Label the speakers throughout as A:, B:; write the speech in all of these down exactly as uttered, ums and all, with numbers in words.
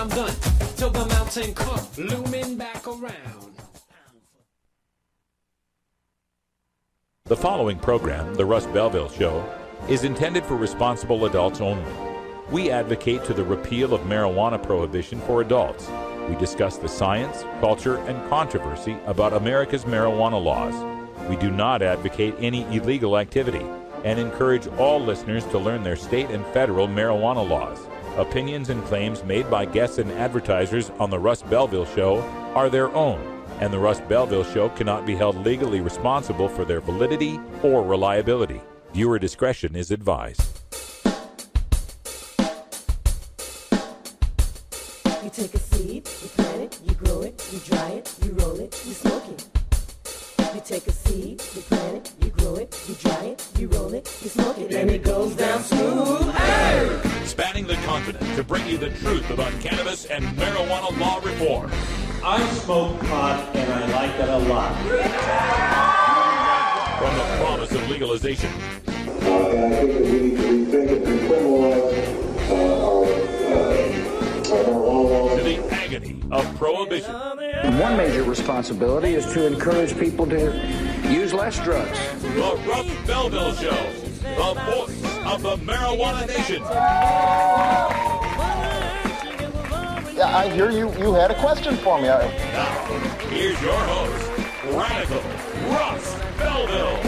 A: I'm done till the mountain come looming back around.
B: The following program, The Russ Belville Show, is intended for responsible adults only. We advocate to the repeal of marijuana prohibition for adults. We discuss the science, culture, and controversy about America's marijuana laws. We do not advocate any illegal activity and encourage all listeners to learn their state and federal marijuana laws. Opinions and claims made by guests and advertisers on The Russ Belville Show are their own, and The Russ Belville Show cannot be held legally responsible for their validity or reliability. Viewer discretion is advised.
C: You take a seed, you plant it, you grow it, you dry it, you roll it, you smoke it. You take a seed, you plant it, you grow it, you dry it, you roll it, you smoke it, and it goes down smooth. Hey!
B: Spanning the continent to bring you the truth about cannabis and marijuana law reform.
D: I smoke pot and I like it a lot.
B: From the promise of legalization.
E: Uh, and I think that we need to rethink and decriminalize uh, our, uh, our marijuana laws.
B: To the agony of prohibition.
F: One major responsibility is to encourage people to use less drugs.
B: The Russ Belville Show, the voice of the marijuana nation.
G: Yeah, I hear you. You had a question for me.
B: Now, here's your host, Radical Russ Belville.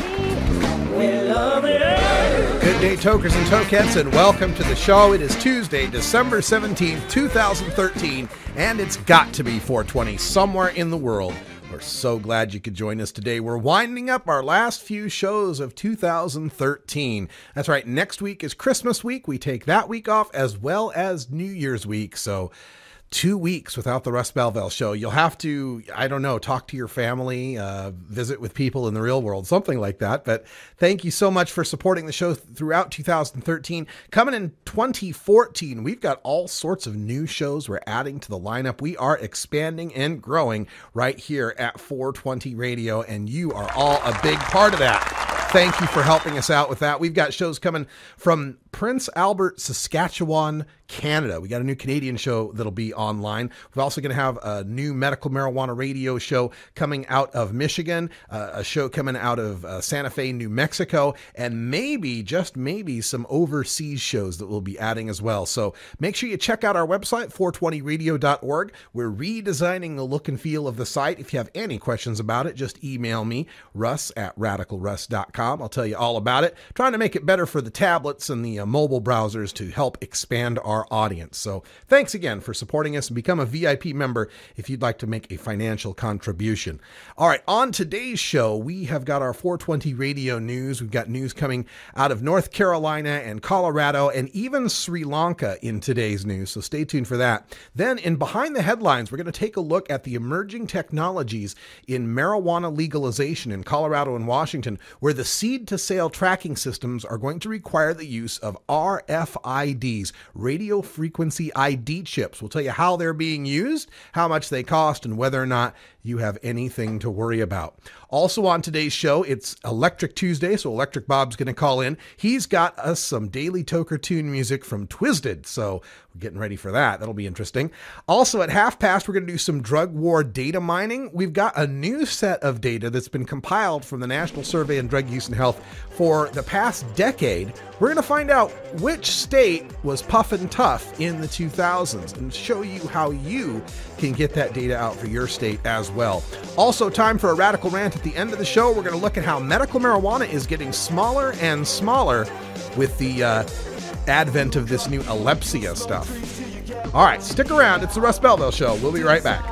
H: Good day, tokers and tokettes, and welcome to the show. It is Tuesday, December seventeenth, twenty thirteen, and it's got to be four twenty somewhere in the world. We're so glad you could join us today. We're winding up our last few shows of two thousand thirteen. That's right, next week is Christmas week. We take that week off as well as New Year's week, so two weeks without the Russ Belville Show. You'll have to, I don't know, talk to your family, uh, visit with people in the real world, something like that. But thank you so much for supporting the show throughout two thousand thirteen. Coming in twenty fourteen, we've got all sorts of new shows we're adding to the lineup. We are expanding and growing right here at four twenty Radio, and you are all a big part of that. Thank you for helping us out with that. We've got shows coming from Prince Albert, Saskatchewan, Canada. We got a new Canadian show that'll be online. We're also going to have a new medical marijuana radio show coming out of Michigan, uh, a show coming out of uh, Santa Fe, New Mexico, and maybe, just maybe, some overseas shows that we'll be adding as well. So make sure you check out our website, four twenty radio dot org. We're redesigning the look and feel of the site. If you have any questions about it, just email me, russ at radical russ dot com. I'll tell you all about it. Trying to make it better for the tablets and the uh, mobile browsers to help expand our audience. So thanks again for supporting us, and become a V I P member if you'd like to make a financial contribution. All right, on today's show, we have got our four twenty Radio news. We've got news coming out of North Carolina and Colorado and even Sri Lanka in today's news, so stay tuned for that. Then in Behind the Headlines, we're going to take a look at the emerging technologies in marijuana legalization in Colorado and Washington, where the seed-to-sale tracking systems are going to require the use of R F I Ds, radio frequency I D chips. We'll tell you how they're being used, how much they cost, and whether or not you have anything to worry about. Also on today's show, it's Electric Tuesday, so Electric Bob's going to call in. He's got us some Daily Toker Tune music from Twisted, so we're getting ready for that. That'll be interesting. Also at half past, we're going to do some drug war data mining. We've got a new set of data that's been compiled from the National Survey on Drug Use and Health for the past decade. We're going to find out which state was puffin' tough in the two thousands and show you how you can get that data out for your state as well. Also, time for a radical rant at the end of the show. We're going to look at how medical marijuana is getting smaller and smaller with the uh, advent of this new Alephsia stuff. All right, stick around. It's the Russ Belville Show. We'll be right back.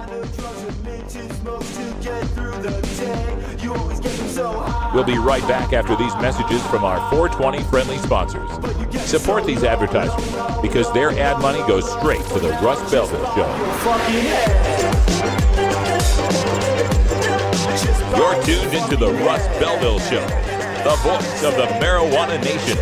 B: We'll be right back after these messages from our four twenty friendly sponsors. Support these advertisers because their ad money goes straight to the Russ Belville Show. You're tuned into the Russ Belville Show, the voice of the marijuana nation.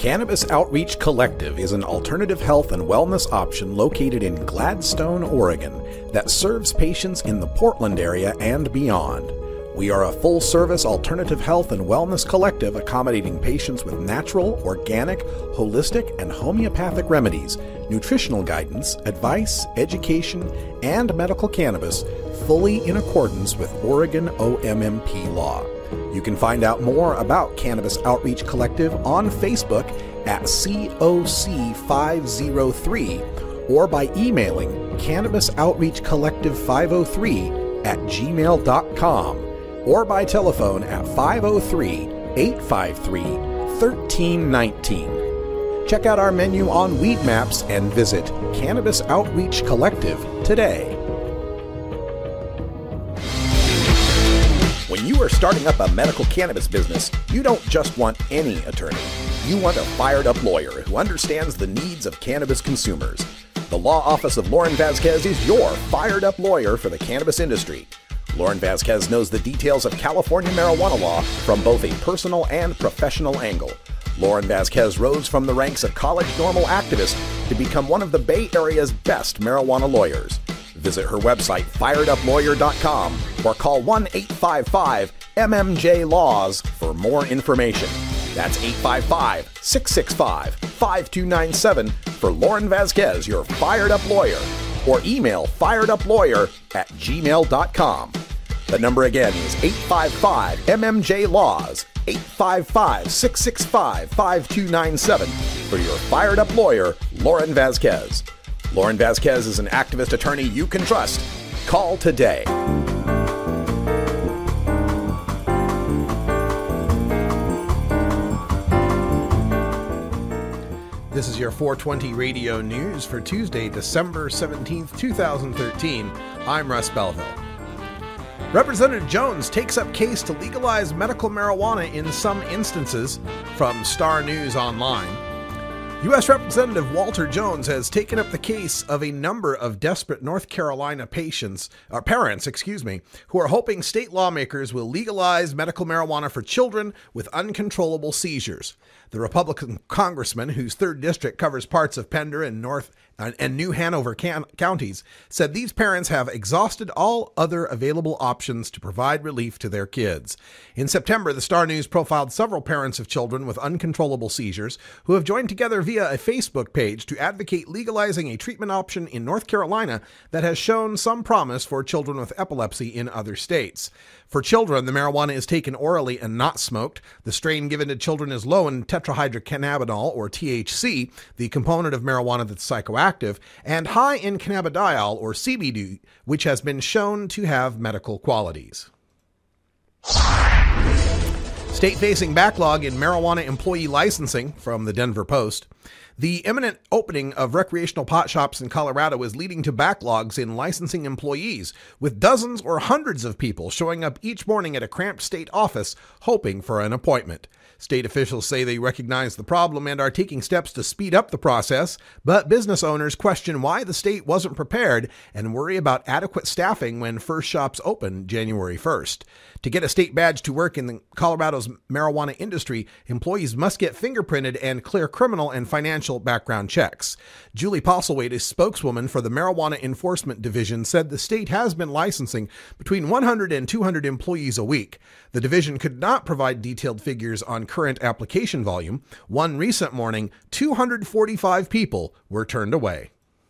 H: Cannabis Outreach Collective is an alternative health and wellness option located in Gladstone, Oregon, that serves patients in the Portland area and beyond. We are a full-service alternative health and wellness collective accommodating patients with natural, organic, holistic, and homeopathic remedies, nutritional guidance, advice, education, and medical cannabis, fully in accordance with Oregon O M M P law. You can find out more about Cannabis Outreach Collective on Facebook at C O C five oh three or by emailing Cannabis Outreach Collective five oh three at gmail dot com or by telephone at five oh three, eight five three, one three one nine. Check out our menu on Weed Maps and visit Cannabis Outreach Collective today. When you are starting up a medical cannabis business, you don't just want any attorney. You want a fired-up lawyer who understands the needs of cannabis consumers. The law office of Lauren Vasquez is your fired-up lawyer for the cannabis industry. Lauren Vasquez knows the details of California marijuana law from both a personal and professional angle. Lauren Vasquez rose from the ranks of college normal activist to become one of the Bay Area's best marijuana lawyers. Visit her website, fired up lawyer dot com, or call one eight five five M M J Laws for more information. That's eight five five, six six five, five two nine seven for Lauren Vasquez, your fired-up lawyer, or email fired up lawyer at gmail dot com. The number again is eight five five M M J Laws, eight five five, six six five, five two nine seven for your fired-up lawyer, Lauren Vasquez. Lauren Vasquez is an activist attorney you can trust. Call today. This is your four twenty Radio News for Tuesday, December seventeenth, twenty thirteen. I'm Russ Belville. Representative Jones takes up case to legalize medical marijuana in some instances, from Star News Online. U S Representative Walter Jones has taken up the case of a number of desperate North Carolina patients, or parents, excuse me, who are hoping state lawmakers will legalize medical marijuana for children with uncontrollable seizures. The Republican congressman, whose third district covers parts of Pender and North uh, and New Hanover can- counties, said these parents have exhausted all other available options to provide relief to their kids. In September, the Star News profiled several parents of children with uncontrollable seizures who have joined together via a Facebook page to advocate legalizing a treatment option in North Carolina that has shown some promise for children with epilepsy in other states. For children, the marijuana is taken orally and not smoked. The strain given to children is low in tetrahydrocannabinol, or T H C, the component of marijuana that's psychoactive, and high in cannabidiol, or C B D, which has been shown to have medical qualities. State-facing backlog in marijuana employee licensing, from the Denver Post. The imminent opening of recreational pot shops in Colorado is leading to backlogs in licensing employees, with dozens or hundreds of people showing up each morning at a cramped state office hoping for an appointment. State officials say they recognize the problem and are taking steps to speed up the process, but business owners question why the state wasn't prepared and worry about adequate staffing when first shops open January first. To get a state badge to work in the Colorado's marijuana industry, employees must get fingerprinted and clear criminal and financial background checks. Julie Postlethwaite, a spokeswoman for the Marijuana Enforcement Division, said the state has been licensing between one hundred and two hundred employees a week. The division could not provide detailed figures on current application volume. One recent morning, two hundred forty-five people were turned away.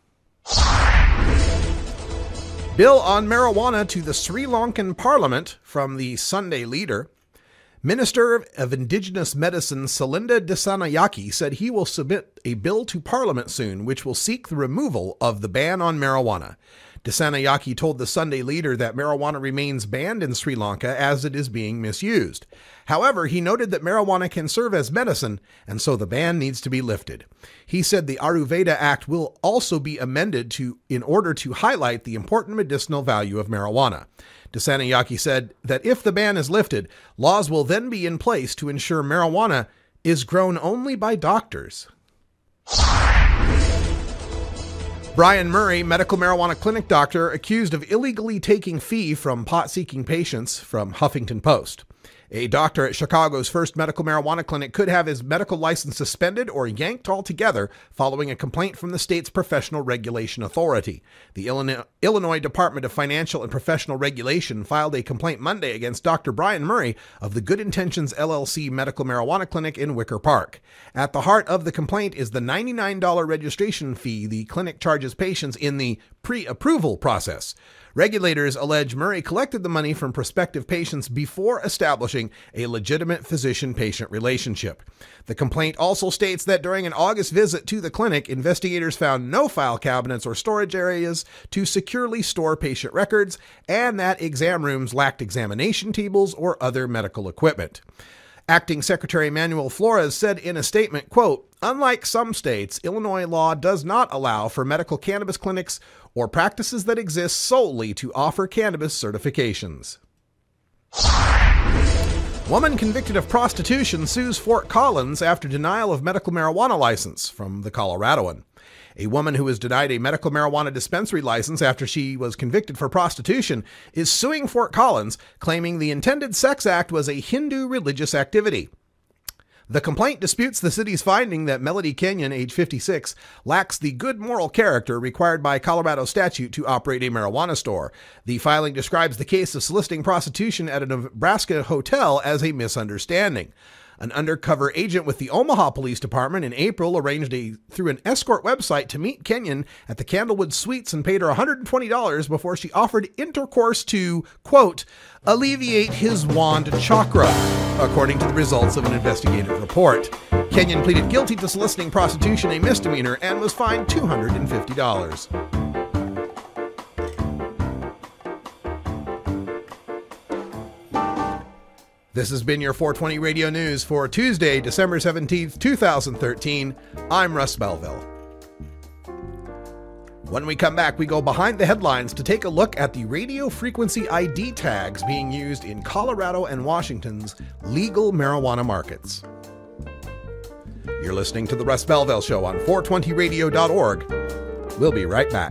H: Bill on marijuana to the Sri Lankan Parliament, from the Sunday Leader. Minister of Indigenous Medicine Salinda Disanayake said he will submit a bill to Parliament soon which will seek the removal of the ban on marijuana. Disanayake told the Sunday Leader that marijuana remains banned in Sri Lanka as it is being misused. However, he noted that marijuana can serve as medicine, and so the ban needs to be lifted. He said the Ayurveda Act will also be amended to in order to highlight the important medicinal value of marijuana. Disanayake said that if the ban is lifted, laws will then be in place to ensure marijuana is grown only by doctors. Brian Murray, medical marijuana clinic doctor, accused of illegally taking fee from pot-seeking patients, from Huffington Post. A doctor at Chicago's first medical marijuana clinic could have his medical license suspended or yanked altogether following a complaint from the state's Professional Regulation Authority. The Illinois Department of Financial and Professional Regulation filed a complaint Monday against Doctor Brian Murray of the Good Intentions L L C Medical Marijuana Clinic in Wicker Park. At the heart of the complaint is the ninety-nine dollars registration fee the clinic charges patients in the pre-approval process. Regulators allege Murray collected the money from prospective patients before establishing a legitimate physician-patient relationship. The complaint also states that during an August visit to the clinic, investigators found no file cabinets or storage areas to securely store patient records, and that exam rooms lacked examination tables or other medical equipment. Acting Secretary Manuel Flores said in a statement, quote, "Unlike some states, Illinois law does not allow for medical cannabis clinics or practices that exist solely to offer cannabis certifications." Woman convicted of prostitution sues Fort Collins after denial of medical marijuana license, from the Coloradoan. A woman who was denied a medical marijuana dispensary license after she was convicted for prostitution is suing Fort Collins, claiming the intended sex act was a Hindu religious activity. The complaint disputes the city's finding that Melody Kenyon, age fifty-six, lacks the good moral character required by Colorado statute to operate a marijuana store. The filing describes the case of soliciting prostitution at a Nebraska hotel as a misunderstanding. An undercover agent with the Omaha Police Department in April arranged a through an escort website to meet Kenyon at the Candlewood Suites and paid her one hundred twenty dollars before she offered intercourse to, quote, alleviate his wand chakra, according to the results of an investigative report. Kenyon pleaded guilty to soliciting prostitution, a misdemeanor, and was fined two hundred fifty dollars. This has been your four twenty Radio News for Tuesday, December seventeenth, twenty thirteen. I'm Russ Belville. When we come back, we go behind the headlines to take a look at the radio frequency I D tags being used in Colorado and Washington's legal marijuana markets. You're listening to The Russ Belville Show on four twenty radio dot org. We'll be right back.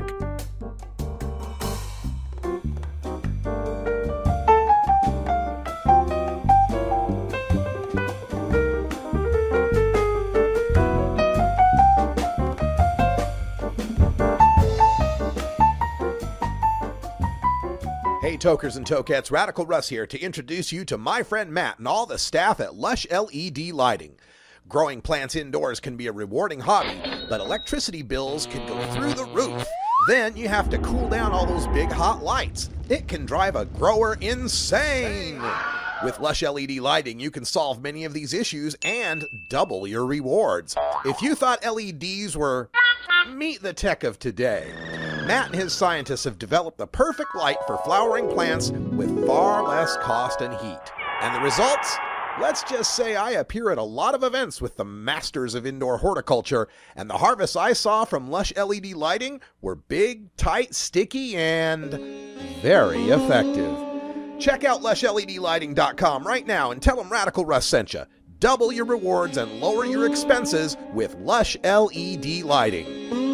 H: Hey Tokers and Tokettes, Radical Russ here to introduce you to my friend Matt and all the staff at Lush L E D Lighting. Growing plants indoors can be a rewarding hobby, but electricity bills can go through the roof. Then you have to cool down all those big hot lights. It can drive a grower insane. With Lush L E D Lighting, you can solve many of these issues and double your rewards. If you thought L E Ds were meet the tech of today, Matt and his scientists have developed the perfect light for flowering plants with far less cost and heat. And the results? Let's just say I appear at a lot of events with the masters of indoor horticulture, and the harvests I saw from Lush L E D Lighting were big, tight, sticky, and very effective. Check out lush L E D lighting dot com right now and tell them Radical Russ sent you. Double your rewards and lower your expenses with Lush L E D Lighting.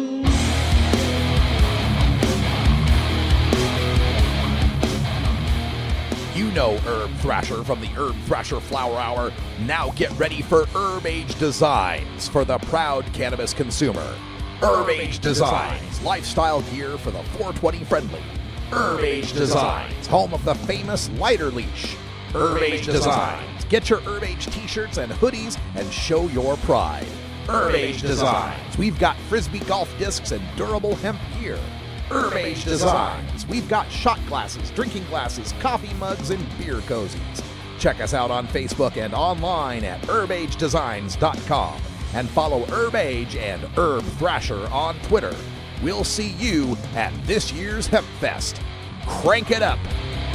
H: You know Herb Thrasher from the Herb Thrasher Flower Hour. Now get ready for Herb Age Designs for the proud cannabis consumer. Herb Age Designs, lifestyle gear for the four twenty friendly. Herb Age Designs, home of the famous lighter leash. Herb Age Designs, get your Herb Age t-shirts and hoodies and show your pride. Herb Age Designs, we've got frisbee golf discs and durable hemp gear. Herb Age Designs, we've got shot glasses, drinking glasses, coffee mugs, and beer cozies. Check us out on Facebook and online at herb age designs dot com and follow Herb Age and Herb Thrasher on Twitter. We'll see you at this year's Hemp Fest. Crank it up!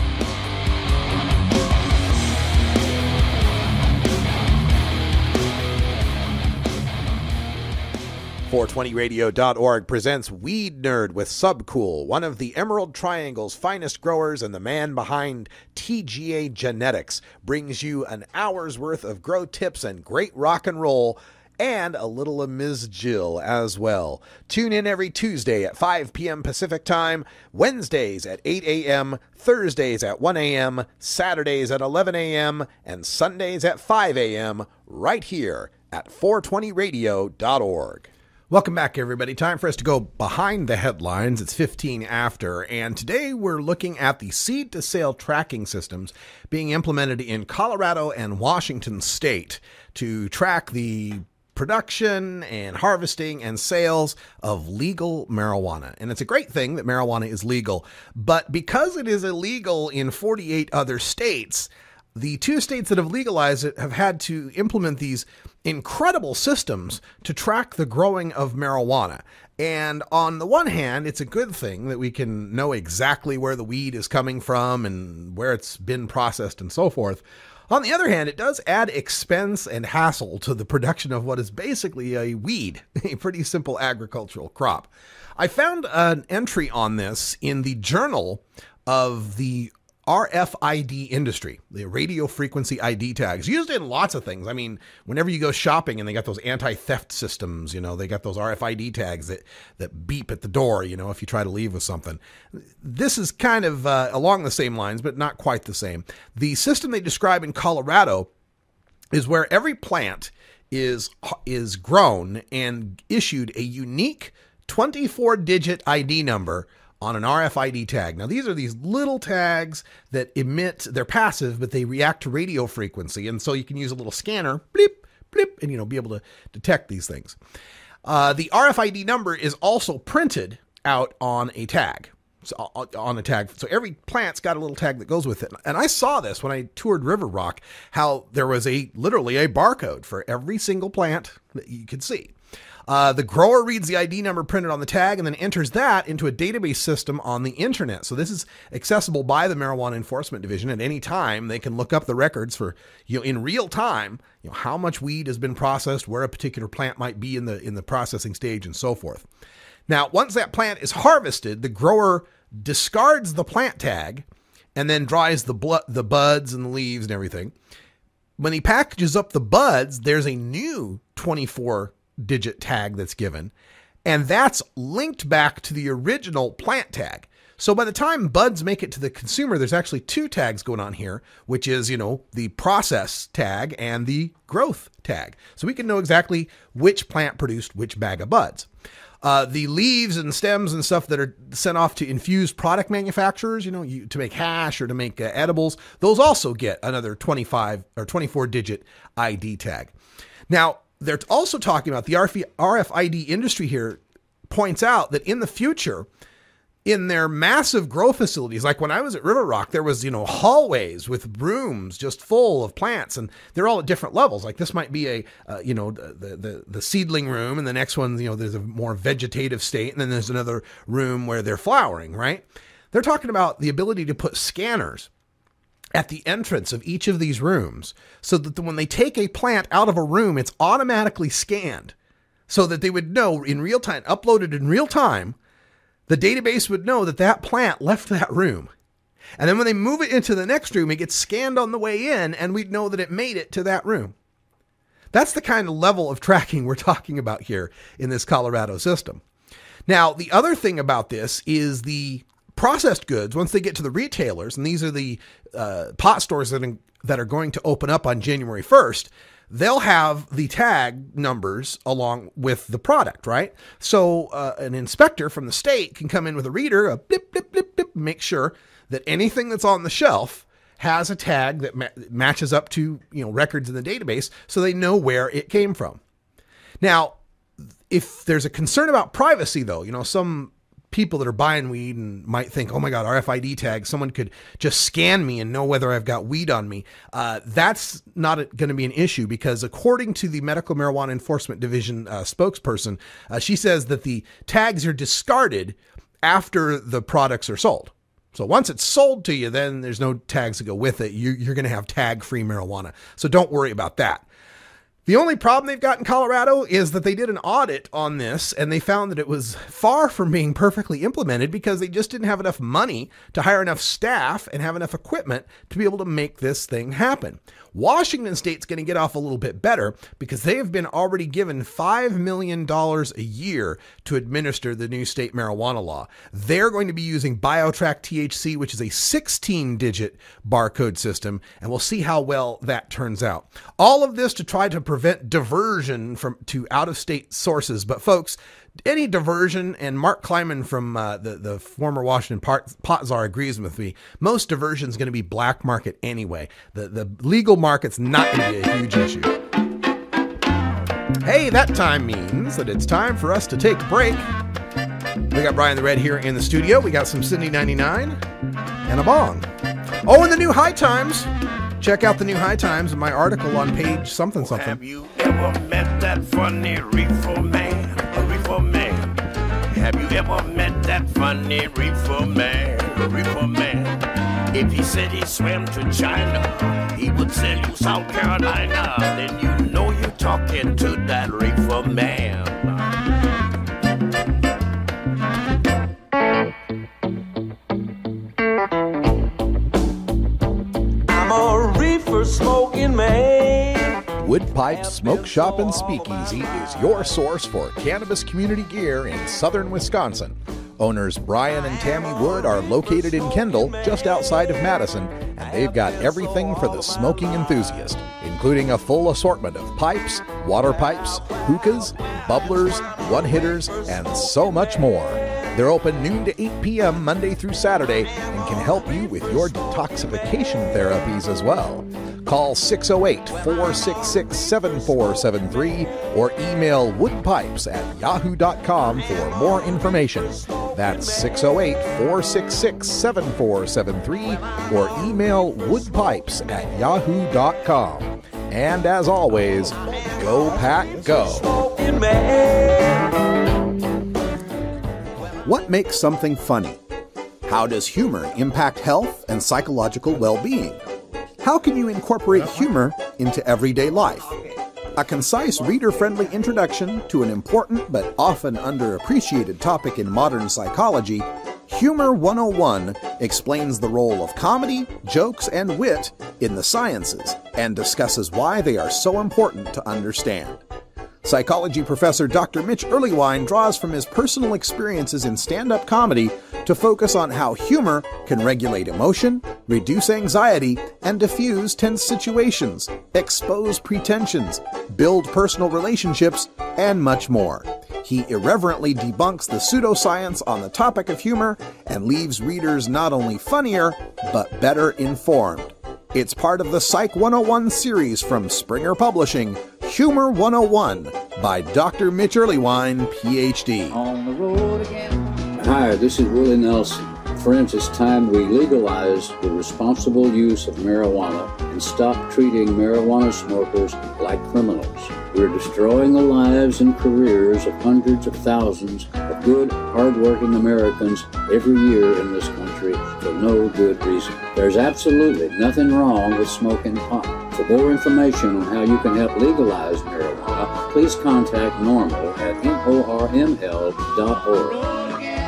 H: four twenty radio dot org presents Weed Nerd with Subcool, one of the Emerald Triangle's finest growers and the man behind T G A Genetics, brings you an hour's worth of grow tips and great rock and roll and a little of Miz Jill as well. Tune in every Tuesday at five p.m. Pacific Time, Wednesdays at eight a.m., Thursdays at one a.m., Saturdays at eleven a.m., and Sundays at five a.m. right here at four twenty radio dot org. Welcome back, everybody. Time for us to go behind the headlines. It's fifteen after, and today we're looking at the seed-to-sale tracking systems being implemented in Colorado and Washington State to track the production and harvesting and sales of legal marijuana. And it's a great thing that marijuana is legal, but because it is illegal in forty-eight other states, the two states that have legalized it have had to implement these incredible systems to track the growing of marijuana. And on the one hand, it's a good thing that we can know exactly where the weed is coming from and where it's been processed and so forth. On the other hand, it does add expense and hassle to the production of what is basically a weed, a pretty simple agricultural crop. I found an entry on this in the Journal of the R F I D industry, the radio frequency I D tags, used in lots of things. I mean, whenever you go shopping and they got those anti-theft systems, you know, they got those R F I D tags that, that beep at the door, you know, if you try to leave with something. This is kind of uh, along the same lines, but not quite the same. The system they describe in Colorado is where every plant is, is grown and issued a unique twenty-four digit I D number on an R F I D tag. Now, these are these little tags that emit, they're passive, but they react to radio frequency. And so you can use a little scanner, bleep, bleep, and, you know, be able to detect these things. Uh, the R F I D number is also printed out on a tag, so, on a tag. So every plant's got a little tag that goes with it. And I saw this when I toured River Rock, how there was a, literally a barcode for every single plant that you could see. Uh, the grower reads the I D number printed on the tag and then enters that into a database system on the internet. So this is accessible by the Marijuana Enforcement Division at any time. They can look up the records for, you know, in real time, you know, how much weed has been processed, where a particular plant might be in the in the processing stage, and so forth. Now, once that plant is harvested, the grower discards the plant tag and then dries the bl- the buds and the leaves and everything. When he packages up the buds, there's a new twenty-four digit tag that's given, and that's linked back to the original plant tag. So by the time buds make it to the consumer, there's actually two tags going on here, which is, you know, the process tag and the growth tag. So we can know exactly which plant produced which bag of buds. Uh, the leaves and stems and stuff that are sent off to infused product manufacturers, you know, you, to make hash or to make uh, edibles, those also get another twenty-five or twenty-four digit I D tag. Now, they're also talking about the R F I D industry here points out that in the future, in their massive grow facilities, like when I was at River Rock, there was, you know, hallways with rooms just full of plants, and they're all at different levels. Like this might be a, uh, you know, the, the, the seedling room, and the next one, you know, there's a more vegetative state, and then there's another room where they're flowering, right? They're talking about the ability to put scanners at the entrance of each of these rooms so that when they take a plant out of a room, it's automatically scanned so that they would know in real time, uploaded in real time, the database would know that that plant left that room. And then when they move it into the next room, it gets scanned on the way in, and we'd know that it made it to that room. That's the kind of level of tracking we're talking about here in this Colorado system. Now, the other thing about this is the processed goods, once they get to the retailers, and these are the uh, pot stores that, in, that are going to open up on January first, they'll have the tag numbers along with the product, right? So uh, an inspector from the state can come in with a reader, a blip, blip, blip, blip, make sure that anything that's on the shelf has a tag that ma- matches up to, you know, records in the database, so they know where it came from. Now, if there's a concern about privacy, though, you know, some people that are buying weed and might think, oh my God, R F I D tag, someone could just scan me and know whether I've got weed on me. Uh, that's not going to be an issue because according to the Medical Marijuana Enforcement Division uh, spokesperson, uh, she says that the tags are discarded after the products are sold. So once it's sold to you, then there's no tags to go with it. You, you're going to have tag-free marijuana. So don't worry about that. The only problem they've got in Colorado is that they did an audit on this and they found that it was far from being perfectly implemented because they just didn't have enough money to hire enough staff and have enough equipment to be able to make this thing happen. Washington State's going to get off a little bit better because they have been already given five million dollars a year to administer the new state marijuana law. They're going to be using BioTrack T H C, which is a sixteen digit barcode system, and we'll see how well that turns out. All of this to try to prevent diversion from to out-of-state sources. But folks, any diversion, and Mark Kleiman from uh, the, the former Washington pot, pot czar agrees with me, most diversion is going to be black market anyway. The, the legal market's not going to be a huge issue. Hey, that time means that it's time for us to take a break. We got Brian the Red here in the studio. We got some Cindy ninety-nine and a bong. Oh, and the new High Times. Check out the new High Times in my article on page something something.
I: Have you ever met that funny reefer man? A reefer man. Have you ever met that funny reefer man? A reefer man. If he said he swam to China, he would sell you South Carolina. Then you know you're talking to that reefer man. I'm a reefer smoking man.
J: Wood Pipe Smoke Shop and Speakeasy is your source for cannabis community gear in southern Wisconsin. Owners Brian and Tammy Wood are located in Kendall, just outside of Madison, and they've got everything for the smoking enthusiast, including a full assortment of pipes, water pipes, hookahs, bubblers, one-hitters, and so much more. They're open noon to eight p.m. Monday through Saturday and can help you with your detoxification therapies as well. Call six oh eight, four six six, seven four seven three or email woodpipes at yahoo dot com for more information. That's six oh eight, four six six, seven four seven three or email woodpipes at yahoo dot com. And as always, go pack go.
K: What makes something funny? How does humor impact health and psychological well-being? How can you incorporate humor into everyday life? A concise, reader-friendly introduction to an important but often underappreciated topic in modern psychology, Humor one oh one explains the role of comedy, jokes, and wit in the sciences and discusses why they are so important to understand. Psychology professor Doctor Mitch Earleywine draws from his personal experiences in stand-up comedy to focus on how humor can regulate emotion, reduce anxiety, and diffuse tense situations, expose pretensions, build personal relationships, and much more. He irreverently debunks the pseudoscience on the topic of humor and leaves readers not only funnier, but better informed. It's part of the Psych one oh one series from Springer Publishing, Humor one oh one by Doctor Mitch Earleywine, P H D.
F: On the road again. Hi, this is Willie Nelson. Friends, it's time we legalize the responsible use of marijuana and stop treating marijuana smokers like criminals. We're destroying the lives and careers of hundreds of thousands of good, hard-working Americans every year in this country for no good reason. There's absolutely nothing wrong with smoking pot. For more information on how you can help legalize marijuana, please contact NORML at N O R M L dot org.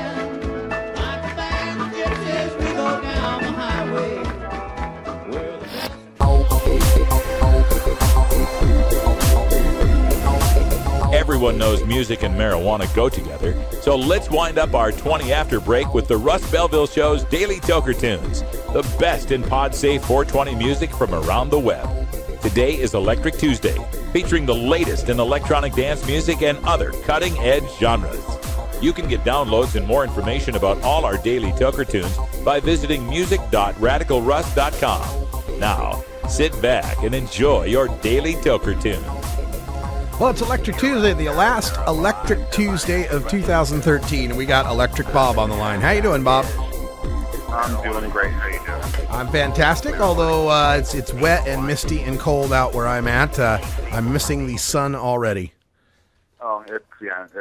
B: Everyone knows music and marijuana go together, so let's wind up our twenty after break with the Russ Belville Show's Daily Toker Tunes, the best in pod-safe four twenty music from around the web. Today is Electric Tuesday, featuring the latest in electronic dance music and other cutting-edge genres. You can get downloads and more information about all our Daily Toker Tunes by visiting music dot radical russ dot com. Now, sit back and enjoy your Daily Toker Tunes.
H: Well, it's Electric Tuesday, the last Electric Tuesday of two thousand thirteen, and we got Electric Bob on the line. How you doing, Bob?
L: I'm doing great. How you doing?
H: I'm fantastic, although uh, it's it's wet and misty and cold out where I'm at. Uh, I'm missing the sun already.
L: Oh, it's yeah, it's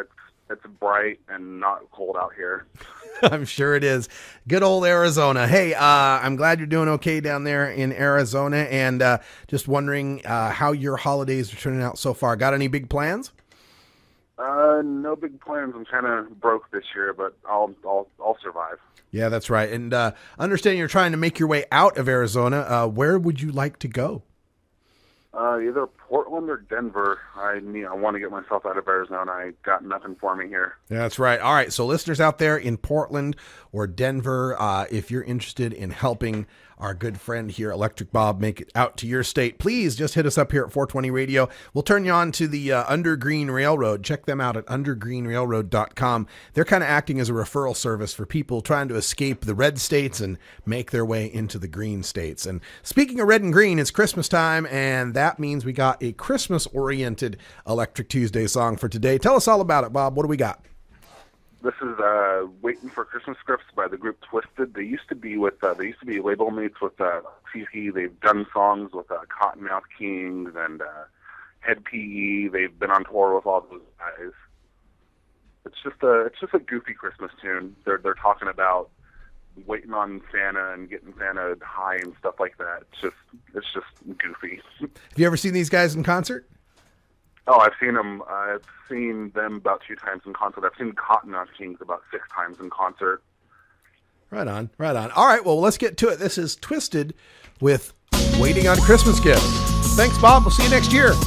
L: it's bright and not cold out here.
H: I'm sure it is. Good old Arizona. Hey, uh, I'm glad you're doing okay down there in Arizona, and uh, just wondering uh, how your holidays are turning out so far. Got any big plans?
L: Uh, no big plans. I'm kind of broke this year, but I'll I'll I'll survive.
H: Yeah, that's right. And uh, understand you're trying to make your way out of Arizona. Uh, where would you like to go?
L: Uh, either Portland or Denver. I need. I want to get myself out of Arizona. I got nothing for me here.
H: Yeah, that's right. All right. So listeners out there in Portland or Denver, uh, if you're interested in helping our good friend here, Electric Bob, make it out to your state, please just hit us up here at four twenty Radio. We'll turn you on to the uh, Undergreen Railroad. Check them out at undergreen railroad dot com. They're kind of acting as a referral service for people trying to escape the red states and make their way into the green states. And speaking of red and green, it's Christmas time, and that means we got a Christmas-oriented Electric Tuesday song for today. Tell us all about it, Bob. What do we got?
L: This is uh, "Waiting for Christmas Scripts" by the group Twisted. They used to be with uh, they used to be label mates with uh, T C. They've done songs with uh, Cottonmouth Kings and uh, Head P E. They've been on tour with all those guys. It's just a it's just a goofy Christmas tune. They're they're talking about waiting on Santa and getting Santa high and stuff like that. It's just it's just goofy.
H: Have you ever seen these guys in concert?
L: Oh, I've seen them. I've seen them about two times in concert. I've seen Cottonmouth Kings about six times in concert.
H: Right on, right on. All right, well, let's get to it. This is Twisted with Waiting on Christmas Gifts. Thanks, Bob. We'll see you next year.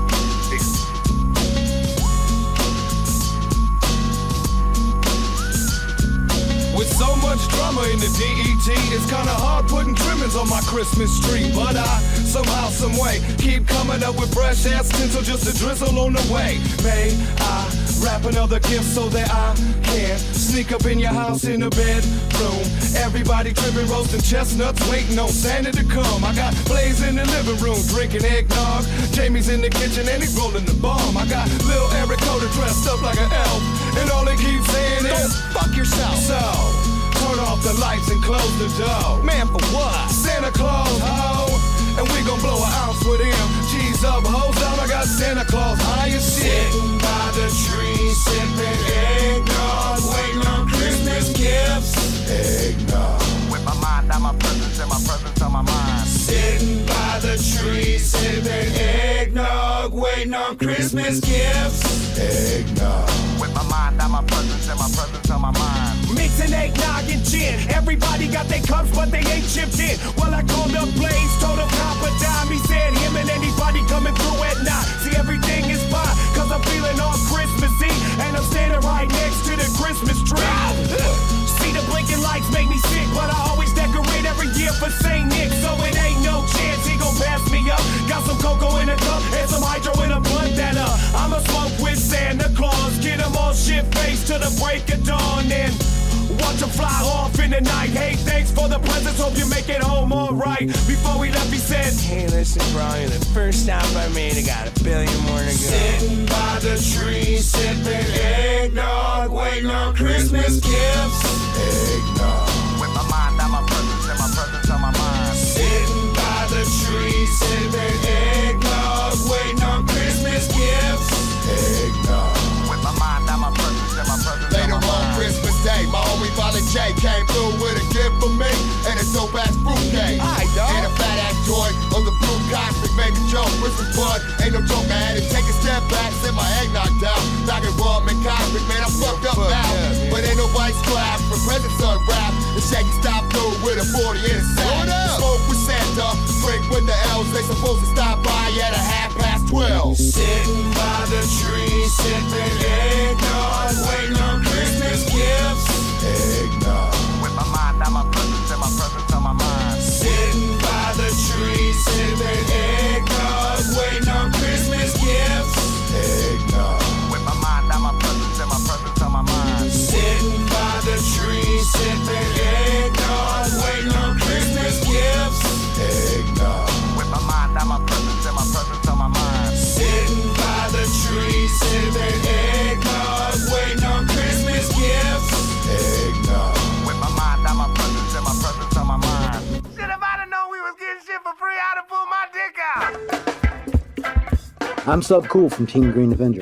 M: With so much drama in the D E T, it's kinda hard putting trimmings on my Christmas tree. But I, somehow, someway, keep coming up with fresh ass tinsel just to drizzle on the way. May I wrap another gift so that I can sneak up in your house in the bedroom? Everybody tripping, roasting chestnuts, waiting on Santa to come. I got Blaze in the living room, drinking eggnog. Jamie's in the kitchen and he's rolling the bomb. I got Lil Eric Coda dressed up like an elf, and all he keeps saying is, fuck yourself. So, turn off the lights and close the door. Man, for what? Santa Claus, ho. And we gon' blow an ounce with him. G's up, hoes down, I got Santa Claus high as shit. Sitting by the tree, sipping eggnog, waiting on Christmas gifts. Eggnog. With my mind on my presents and my presents on my mind. Sitting by the tree, sipping eggnog, waiting on Christmas gifts. Eggnog. With my mind on my presents and my presents on my mind. Mixing eggnog and gin. Everybody got their cups, but they ain't chipped in. Well, I called up Blaze, told him cop a dime. He said him and anybody coming through at night. See, everything is fine, cause I'm feeling all Christmassy. And I'm standing right next to the Christmas tree. See, the blinking lights make me sick, but I always decorate every year for Saint Nick. So it ain't no chance he gon' pass me up. Got some cocoa in a cup and some hydro in a blunt that up. I'ma smoke with Santa Claus, get him all shit-faced to the break of dawn. And watch him fly off in the night. Hey, thanks for the presents, hope you make it home alright. Before we left, he said, hey, listen, Brian, the first stop I made, I got a billion more to go. Sitting by the tree, sipping eggnog, waiting on Christmas gifts. Eggnog. With my mind on my presents and my presents on my mind. Sitting by the tree, sipping eggnog, waiting on Christmas gifts. Eggnog. With my mind on my presents and my presents on my mind. Later on Christmas Day, my homie Father J came through with a gift for me and a dope ass fruitcake. And a fat ass toy of the blue cosmic, make a joke, Christmas bud. Ain't no joke, I had to take a step back, set my eggnog down. Knocking rum and cosmic, man, I'm fucked up now. Yeah, but ain't nobody strapped for presents unwrapped. The shaky stop through with a forty in a sack. Smoke with Santa, drink with the elves. They supposed to stop by at a half past twelve. Sitting by the tree, sipping eggnog, waiting on Christmas gifts. Eggnog. With my mind on my presents and my presents on my mind. Sitting by the tree, sipping eggnog, waiting on Christmas gifts. Eggnog. With my mind on my presents and my presents on my mind. Sitting by the tree, sipping eggnog, waiting on Christmas gifts. Eggnog. With my mind on my presents and my presents on my mind. Sitting by the tree, sipping eggnog, waiting on Christmas gifts. Eggnog. With my mind on my presents and my presents on my mind. Shit, if I'd have known we was getting shit for free, I'd have pulled my dick out.
N: I'm Sub Cool from Team Green Avenger.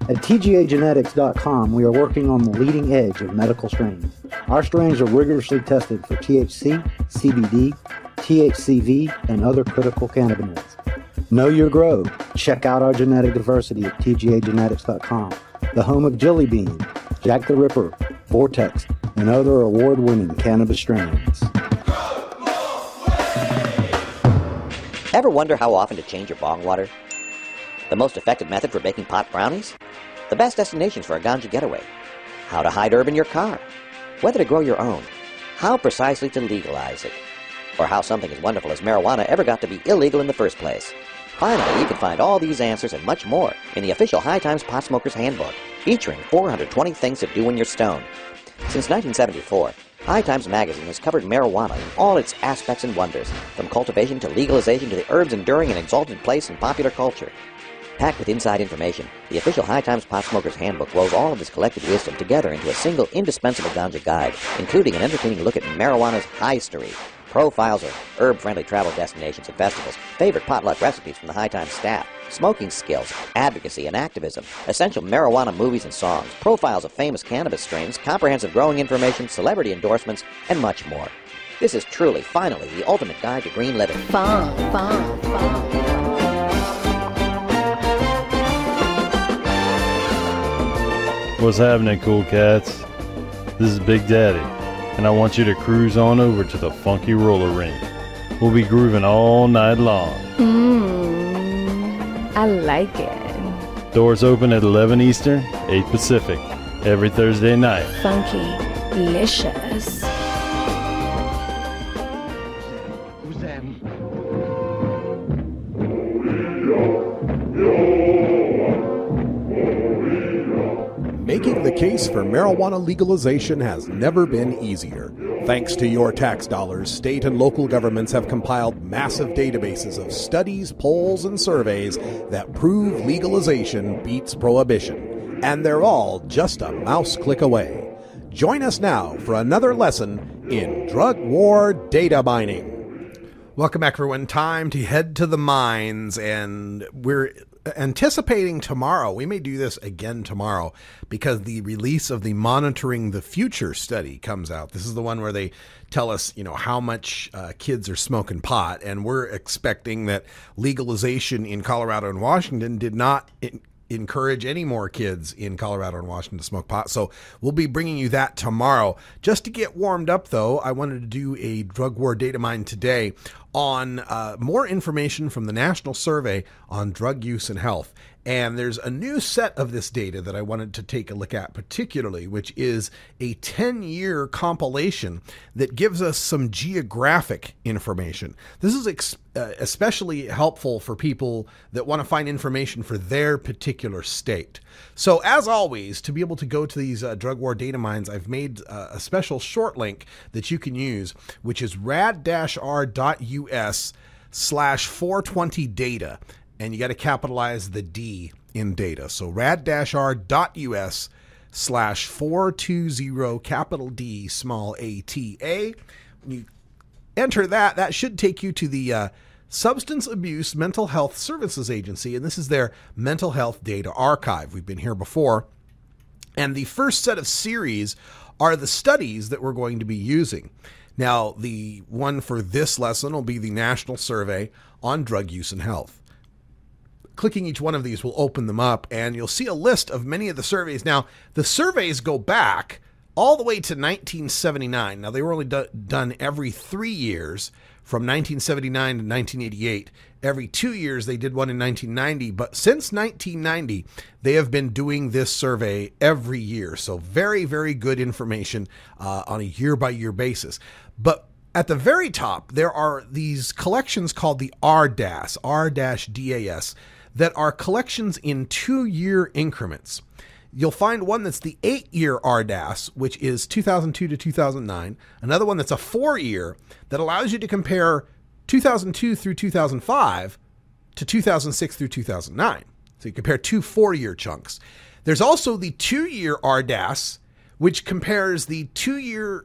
N: At T G A genetics dot com, we are working on the leading edge of medical strains. Our strains are rigorously tested for T H C, C B D, T H C V, and other critical cannabinoids. Know your grow. Check out our genetic diversity at T G A genetics dot com, the home of Jelly Bean, Jack the Ripper, Vortex, and other award-winning cannabis strains.
O: Ever wonder how often to change your bong water? The most effective method for baking pot brownies? The best destinations for a ganja getaway? How to hide herb in your car? Whether to grow your own? How precisely to legalize it? Or how something as wonderful as marijuana ever got to be illegal in the first place? Finally, you can find all these answers and much more in the official High Times Pot Smoker's Handbook, featuring four hundred twenty things to do when you're stoned. Since nineteen seventy-four, High Times magazine has covered marijuana in all its aspects and wonders, from cultivation to legalization to the herb's enduring and exalted place in popular culture. Packed with inside information, the official High Times Pot Smoker's Handbook rolls all of this collected wisdom together into a single indispensable ganja guide, including an entertaining look at marijuana's history, profiles of herb-friendly travel destinations and festivals, favorite potluck recipes from the High Times staff, smoking skills, advocacy and activism, essential marijuana movies and songs, profiles of famous cannabis strains, comprehensive growing information, celebrity endorsements, and much more. This is truly, finally, the ultimate guide to green living.
P: Fun, fun, fun.
Q: What's happening, cool cats? This is Big Daddy, and I want you to cruise on over to the Funky Roller Rink. We'll be grooving all night long.
P: Mmm, I like it.
Q: Doors open at eleven Eastern, eight Pacific, every Thursday night.
P: Funky, delicious.
J: Making the case for marijuana legalization has never been easier. Thanks to your tax dollars, state and local governments have compiled massive databases of studies, polls, and surveys that prove legalization beats prohibition. And they're all just a mouse click away. Join us now for another lesson in drug war data mining.
H: Welcome back, everyone. Time to head to the mines, and we're anticipating tomorrow. We may do this again tomorrow because the release of the Monitoring the Future study comes out. This is the one where they tell us, you know, how much uh, kids are smoking pot, and we're expecting that legalization in Colorado and Washington did not in- encourage any more kids in Colorado and Washington to smoke pot. So we'll be bringing you that tomorrow. Just to get warmed up, though, I wanted to do a drug war data mine today on uh, more information from the National Survey on Drug Use and Health. And there's a new set of this data that I wanted to take a look at particularly, which is a ten-year compilation that gives us some geographic information. This is ex- uh, especially helpful for people that want to find information for their particular state. So as always, to be able to go to these uh, drug war data mines, I've made uh, a special short link that you can use, which is rad-r.us slash 420 data. And you got to capitalize the D in data. So rad-r.us slash 420 capital D small a T A. You enter that. That should take you to the uh, Substance Abuse Mental Health Services Agency. And this is their mental health data archive. We've been here before. And the first set of series are the studies that we're going to be using. Now, the one for this lesson will be the National Survey on Drug Use and Health. Clicking each one of these will open them up, and you'll see a list of many of the surveys. Now, the surveys go back all the way to nineteen seventy-nine. Now, they were only do- done every three years, from nineteen seventy-nine to nineteen eighty-eight. Every two years, they did one in nineteen ninety. But since nineteen ninety, they have been doing this survey every year. So very, very good information uh, on a year-by-year basis. But at the very top, there are these collections called the R D A S, R D A S, that are collections in two-year increments. You'll find one that's the eight-year R D A S, which is two thousand two to two thousand nine. Another one that's a four-year that allows you to compare two thousand two through two thousand five to two thousand six through two thousand nine. So you compare two four-year chunks. There's also the two-year R D A S, which compares the two-year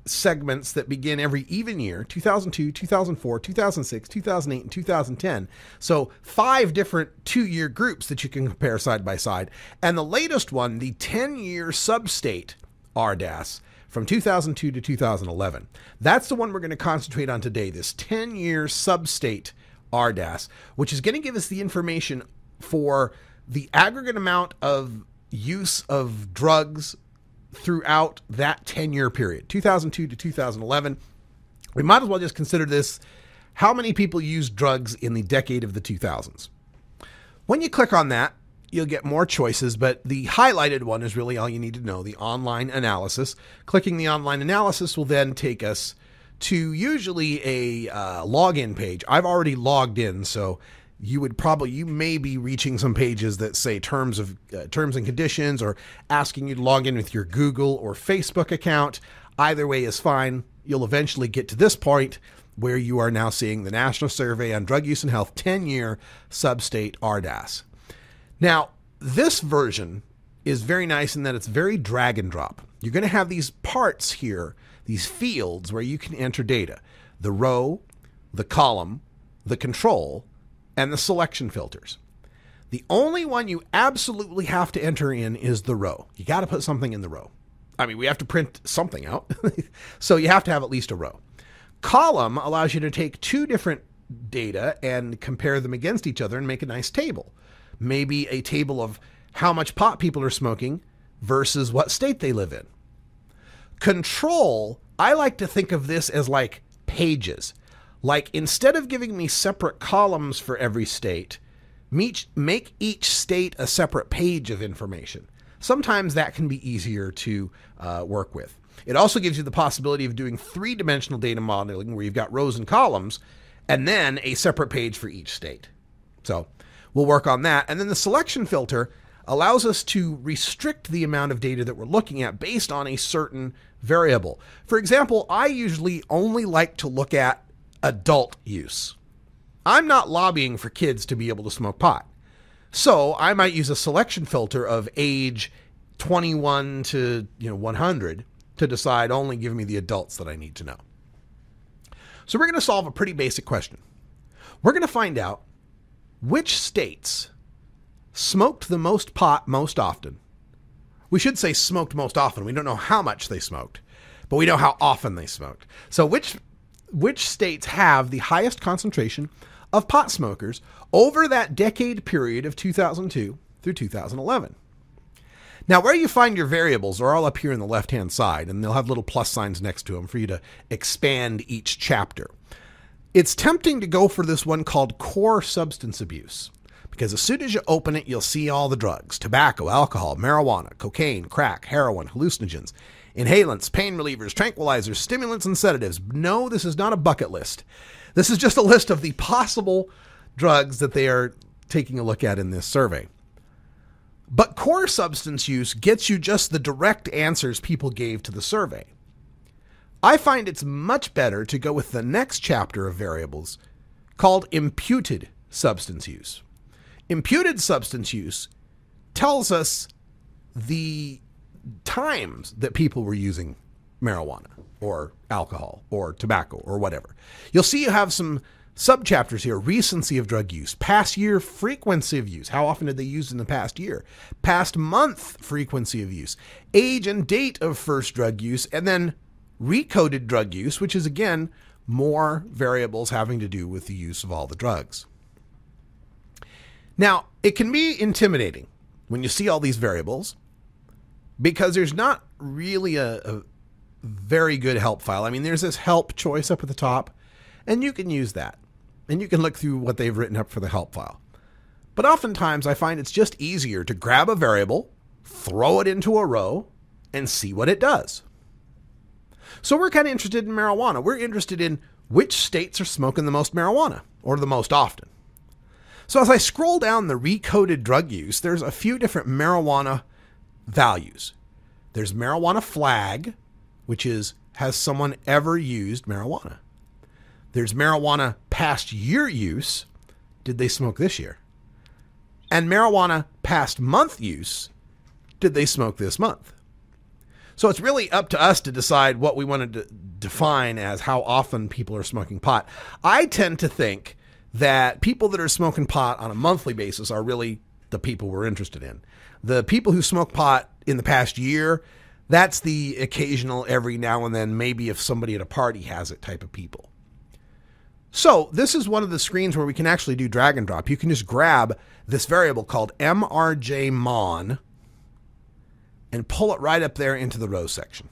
H: segments that begin every even year, two thousand two, two thousand four, two thousand six, two thousand eight, and two thousand ten. So five different two-year groups that you can compare side by side. And the latest one, the ten-year sub-state R D A S from two thousand two to two thousand eleven. That's the one we're going to concentrate on today, this ten-year sub-state R D A S, which is going to give us the information for the aggregate amount of use of drugs throughout that ten-year period, two thousand two to two thousand eleven. We might as well just consider this how many people use drugs in the decade of the two thousands. When you click on that, you'll get more choices, but the highlighted one is really all you need to know, the online analysis. Clicking the online analysis will then take us to usually a uh, login page. I've already logged in, so you would probably, you may be reaching some pages that say terms of uh, terms and conditions, or asking you to log in with your Google or Facebook account. Either way is fine. You'll eventually get to this point where you are now seeing the National Survey on Drug Use and Health ten-year sub-state R D A S. Now, this version is very nice in that it's very drag and drop. You're going to have these parts here, these fields where you can enter data. The row, the column, the control, and the selection filters. The only one you absolutely have to enter in is the row. You got to put something in the row. I mean, we have to print something out, so you have to have at least a row. Column allows you to take two different data and compare them against each other and make a nice table. Maybe a table of how much pot people are smoking versus what state they live in. Control, I like to think of this as like pages. Like, instead of giving me separate columns for every state, make each state a separate page of information. Sometimes that can be easier to uh, work with. It also gives you the possibility of doing three-dimensional data modeling where you've got rows and columns, and then a separate page for each state. So we'll work on that. And then the selection filter allows us to restrict the amount of data that we're looking at based on a certain variable. For example, I usually only like to look at adult use. I'm not lobbying for kids to be able to smoke pot. So I might use a selection filter of age twenty-one to, you know, one hundred to decide only give me the adults that I need to know. So we're going to solve a pretty basic question. We're going to find out which states smoked the most pot most often. We should say smoked most often. We don't know how much they smoked, but we know how often they smoked. So which which states have the highest concentration of pot smokers over that decade period of two thousand two through two thousand eleven. Now, where you find your variables are all up here on the left-hand side, and they'll have little plus signs next to them for you to expand each chapter. It's tempting to go for this one called core substance abuse, because as soon as you open it, you'll see all the drugs: tobacco, alcohol, marijuana, cocaine, crack, heroin, hallucinogens, inhalants, pain relievers, tranquilizers, stimulants, and sedatives. No, this is not a bucket list. This is just a list of the possible drugs that they are taking a look at in this survey. But core substance use gets you just the direct answers people gave to the survey. I find it's much better to go with the next chapter of variables called imputed substance use. Imputed substance use tells us the times that people were using marijuana or alcohol or tobacco or whatever. You'll see you have some subchapters here: recency of drug use, past year frequency of use, how often did they use in the past year, past month frequency of use, age and date of first drug use, and then recoded drug use, which is again more variables having to do with the use of all the drugs. Now, it can be intimidating when you see all these variables because there's not really a, a very good help file. I mean, there's this help choice up at the top, and you can use that. And you can look through what they've written up for the help file. But oftentimes I find it's just easier to grab a variable, throw it into a row, and see what it does. So we're kind of interested in marijuana. We're interested in which states are smoking the most marijuana, or the most often. So as I scroll down the recoded drug use, there's a few different marijuana values. There's marijuana flag, which is, has someone ever used marijuana? There's marijuana past year use. Did they smoke this year? And marijuana past month use. Did they smoke this month? So it's really up to us to decide what we want to define as how often people are smoking pot. I tend to think that people that are smoking pot on a monthly basis are really the people we're interested in. The people who smoke pot in the past year, that's the occasional every now and then, maybe if somebody at a party has it type of people. So this is one of the screens where we can actually do drag and drop. You can just grab this variable called M R J mon and pull it right up there into the row section.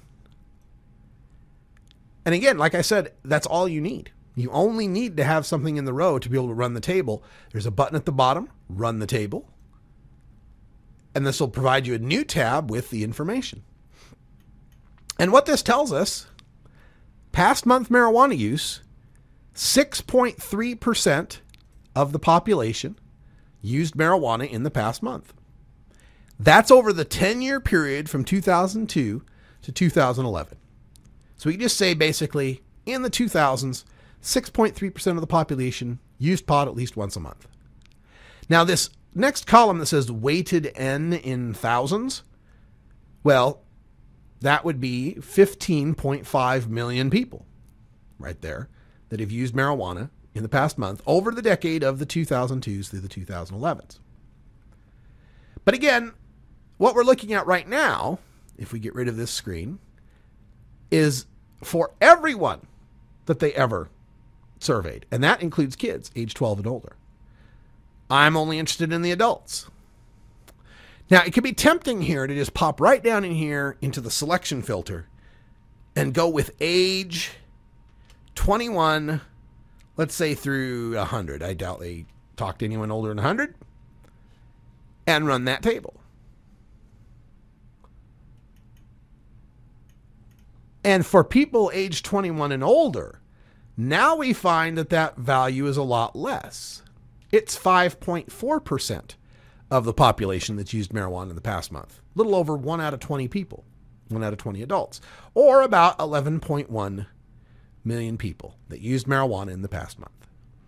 H: And again, like I said, that's all you need. You only need to have something in the row to be able to run the table. There's a button at the bottom, run the table. And this will provide you a new tab with the information. And what this tells us, past month marijuana use, six point three percent of the population used marijuana in the past month. That's over the ten-year period from two thousand two to two thousand eleven. So we can just say basically, in the two thousands, six point three percent of the population used pot at least once a month. Now this next column that says weighted N in thousands, well, that would be fifteen point five million people right there that have used marijuana in the past month over the decade of the two thousand twos through the two thousand elevens. But again, what we're looking at right now, if we get rid of this screen, is for everyone that they ever surveyed. And that includes kids age twelve and older. I'm only interested in the adults. Now, it can be tempting here to just pop right down in here into the selection filter and go with age twenty-one, let's say through one hundred. I doubt they talk to anyone older than one hundred. And run that table. And for people age twenty-one and older, now we find that that value is a lot less. It's five point four percent of the population that's used marijuana in the past month. A little over one out of twenty people, one out of twenty adults, or about eleven point one million people that used marijuana in the past month.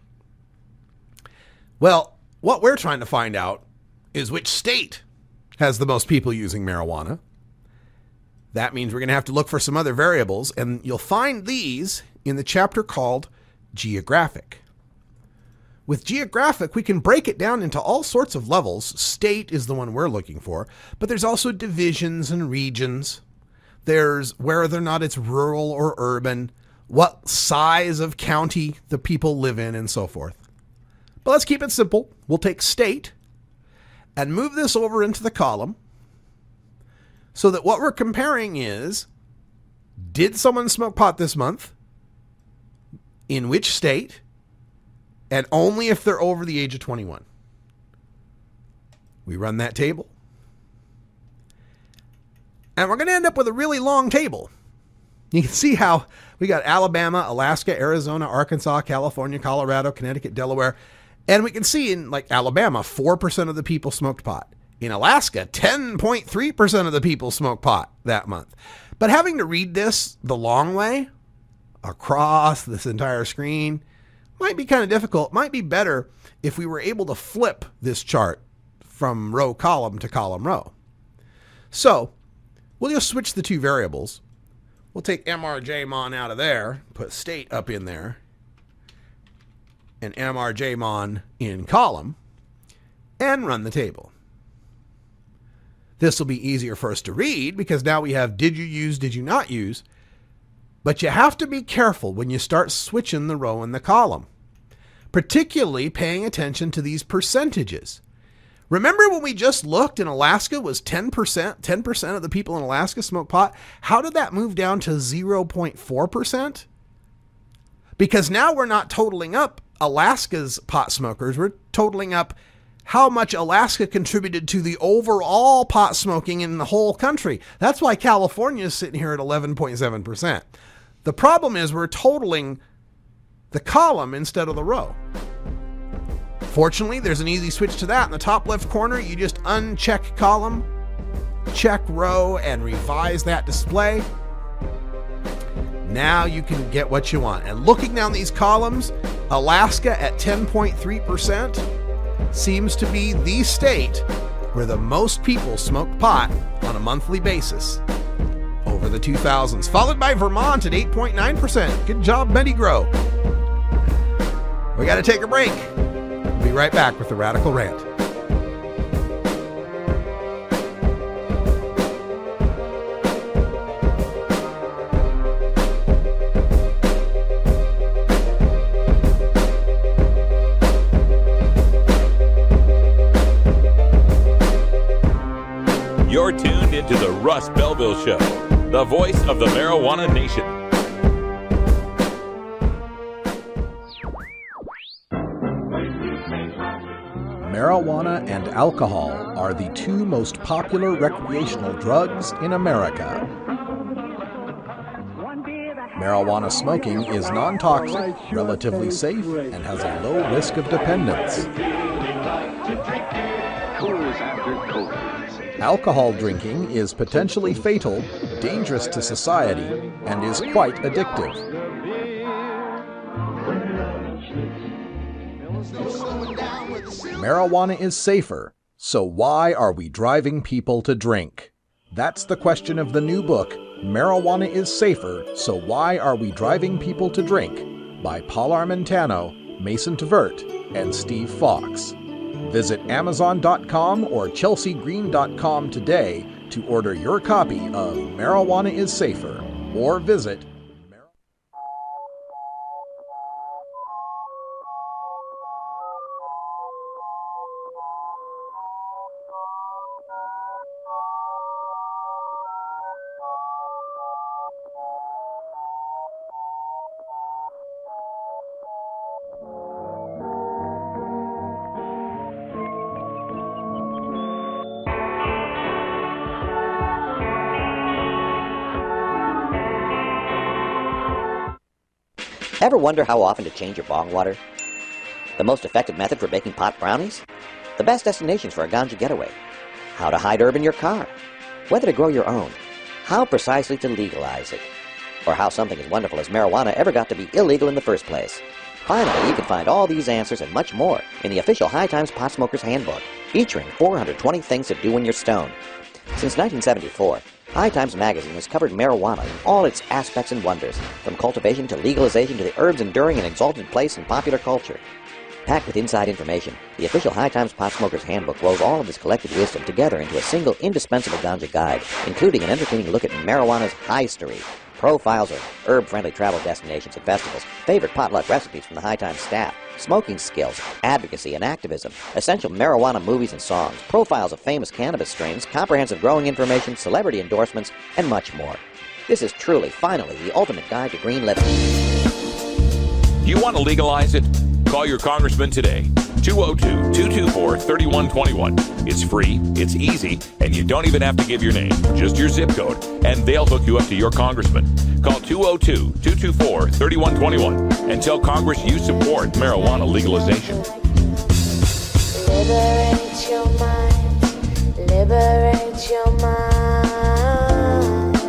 H: Well, what we're trying to find out is which state has the most people using marijuana. That means we're going to have to look for some other variables, and you'll find these in the chapter called Geographic. With Geographic, we can break it down into all sorts of levels. State is the one we're looking for, but there's also divisions and regions. There's whether or not it's rural or urban, what size of county the people live in, and so forth. But let's keep it simple. We'll take state and move this over into the column so that what we're comparing is, did someone smoke pot this month? In which state? And only if they're over the age of twenty-one. We run that table. And we're going to end up with a really long table. You can see how we got Alabama, Alaska, Arizona, Arkansas, California, Colorado, Connecticut, Delaware. And we can see in like Alabama, four percent of the people smoked pot. In Alaska, ten point three percent of the people smoked pot that month. But having to read this the long way across this entire screen might be kind of difficult. Might be better if we were able to flip this chart from row column to column row. So we'll just switch the two variables. We'll take M R J mon out of there, put state up in there, and M R J mon in column, and run the table. This will be easier for us to read because now we have did you use, did you not use. But you have to be careful when you start switching the row and the column, particularly paying attention to these percentages. Remember when we just looked and Alaska was ten percent, ten percent of the people in Alaska smoke pot? How did that move down to zero point four percent? Because now we're not totaling up Alaska's pot smokers. We're totaling up how much Alaska contributed to the overall pot smoking in the whole country. That's why California is sitting here at eleven point seven percent. The problem is we're totaling the column instead of the row. Fortunately, there's an easy switch to that. In the top left corner, you just uncheck column, check row, and revise that display. Now you can get what you want. And looking down these columns, Alaska at ten point three percent seems to be the state where the most people smoke pot on a monthly basis for the two thousands, followed by Vermont at eight point nine percent. Good job, Medigrow. We got to take a break. We'll be right back with the Radical Rant.
B: You're tuned into the Russ Belville Show, the voice of the marijuana nation.
J: Marijuana and alcohol are the two most popular recreational drugs in America. Marijuana smoking is non-toxic, relatively safe, and has a low risk of dependence. Alcohol drinking is potentially fatal, dangerous to society, and is quite addictive. Marijuana is safer, so why are we driving people to drink? That's the question of the new book, Marijuana is Safer, So Why Are We Driving People to Drink? By Paul Armentano, Mason Tvert, and Steve Fox. Visit Amazon dot com or Chelsea Green dot com today to order your copy of Marijuana is Safer, or visit
O: Ever wonder how often to change your bong water? The most effective method for baking pot brownies? The best destinations for a ganja getaway? How to hide herb in your car? Whether to grow your own? How precisely to legalize it? Or how something as wonderful as marijuana ever got to be illegal in the first place? Finally, you can find all these answers and much more in the official High Times Pot Smoker's Handbook, featuring four hundred twenty things to do when you're stoned. Since nineteen seventy-four, High Times Magazine has covered marijuana in all its aspects and wonders, from cultivation to legalization to the herb's enduring and exalted place in popular culture. Packed with inside information, the official High Times Pot Smoker's Handbook rolls all of this collected wisdom together into a single indispensable ganja guide, including an entertaining look at marijuana's history, profiles of herb-friendly travel destinations and festivals, favorite potluck recipes from the High Times staff, smoking skills, advocacy and activism, essential marijuana movies and songs, profiles of famous cannabis strains, comprehensive growing information, celebrity endorsements, and much more. This is truly, finally, the ultimate guide to green living.
B: You want to legalize it? Call your congressman today. two oh two, two two four, three one two one. It's free, it's easy, and you don't even have to give your name, just your zip code, and they'll hook you up to your congressman. Call two oh two, two two four, three one two one and tell Congress you support marijuana legalization.
R: Liberate your mind, liberate your mind.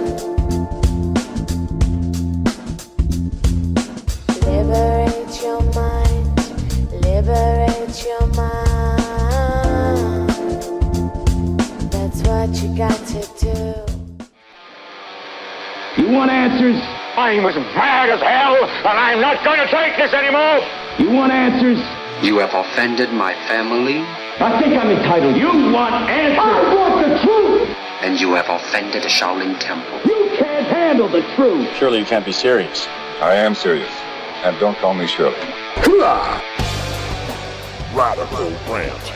R: Liberate your mind, liberate your mind. That's what you got to do.
S: You want answers? I'm as mad as hell, and I'm not going to take this anymore. You want answers?
T: You have offended my family.
S: I think I'm entitled. You want answers? I want the truth.
T: And you have offended the Shaolin Temple.
S: You can't handle the truth.
U: Surely you can't be serious.
V: I am serious. And don't call me Shirley.
H: Radical Rant.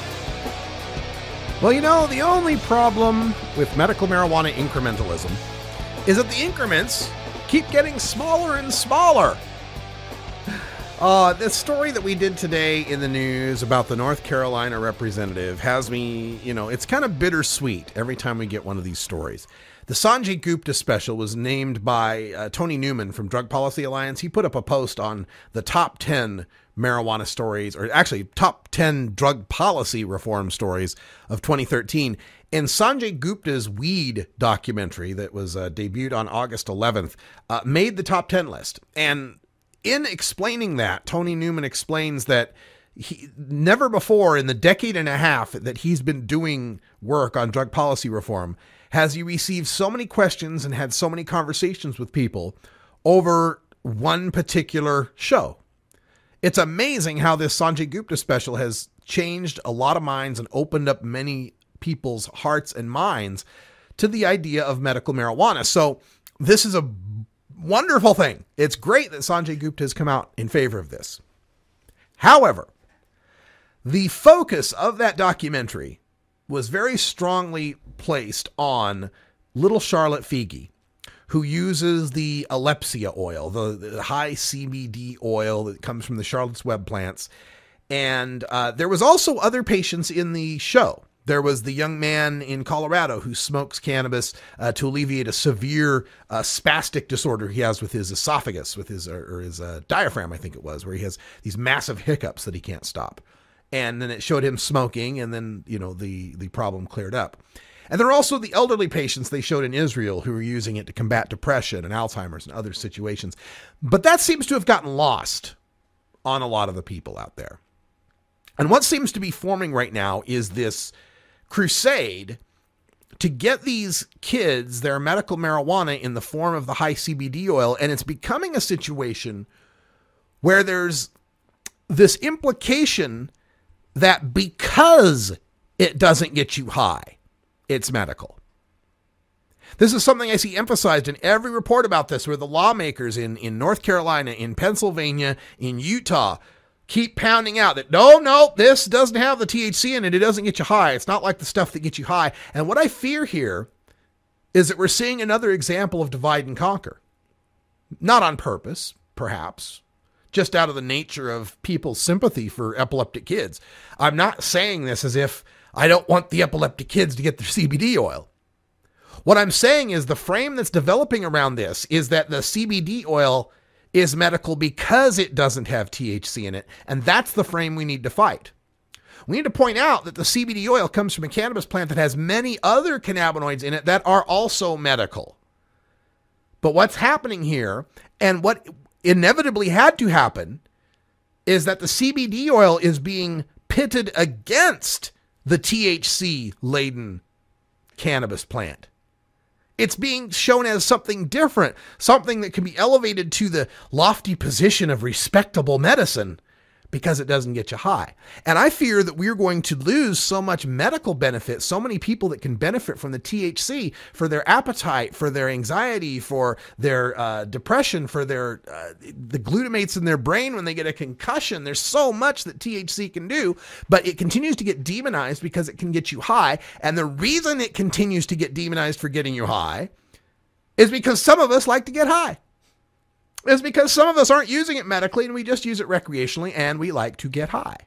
H: Well, you know, the only problem with medical marijuana incrementalism is that the increments keep getting smaller and smaller. Uh, the story that we did today in the news about the North Carolina representative has me, you know, it's kind of bittersweet every time we get one of these stories. The Sanjay Gupta special was named by uh, Tony Newman from Drug Policy Alliance. He put up a post on the top ten marijuana stories, or actually top ten drug policy reform stories of twenty thirteen. And Sanjay Gupta's Weed documentary that was uh, debuted on August eleventh uh, made the top ten list. And in explaining that, Tony Newman explains that, he never before in the decade and a half that he's been doing work on drug policy reform has he received so many questions and had so many conversations with people over one particular show. It's amazing how this Sanjay Gupta special has changed a lot of minds and opened up many people's hearts and minds to the idea of medical marijuana. So this is a wonderful thing. It's great that Sanjay Gupta has come out in favor of this. However, the focus of that documentary was very strongly placed on little Charlotte Figi, who uses the Alephsia oil, the, the high C B D oil that comes from the Charlotte's Web plants. And uh, there was also other patients in the show. There was the young man in Colorado who smokes cannabis uh, to alleviate a severe uh, spastic disorder he has with his esophagus, with his or his uh, diaphragm, I think it was, where he has these massive hiccups that he can't stop. And then it showed him smoking, and then, you know, the, the problem cleared up. And there are also the elderly patients they showed in Israel who were using it to combat depression and Alzheimer's and other situations. But that seems to have gotten lost on a lot of the people out there. And what seems to be forming right now is this crusade to get these kids their medical marijuana in the form of the high C B D oil. And it's becoming a situation where there's this implication that because it doesn't get you high, it's medical. This is something I see emphasized in every report about this, where the lawmakers in, in North Carolina, in Pennsylvania, in Utah, keep pounding out that, no, no, this doesn't have the T H C in it. It doesn't get you high. It's not like the stuff that gets you high. And what I fear here is that we're seeing another example of divide and conquer. Not on purpose, perhaps, just out of the nature of people's sympathy for epileptic kids. I'm not saying this as if I don't want the epileptic kids to get their C B D oil. What I'm saying is the frame that's developing around this is that the C B D oil is medical because it doesn't have T H C in it. And that's the frame we need to fight. We need to point out that the C B D oil comes from a cannabis plant that has many other cannabinoids in it that are also medical. But what's happening here, and what inevitably had to happen, is that the C B D oil is being pitted against the T H C-laden cannabis plant. It's being shown as something different, something that can be elevated to the lofty position of respectable medicine because it doesn't get you high. And I fear that we're going to lose so much medical benefit, so many people that can benefit from the T H C for their appetite, for their anxiety, for their uh, depression, for their uh, the glutamates in their brain when they get a concussion. There's so much that T H C can do, but it continues to get demonized because it can get you high. And the reason it continues to get demonized for getting you high is because some of us like to get high. Is because some of us aren't using it medically and we just use it recreationally and we like to get high.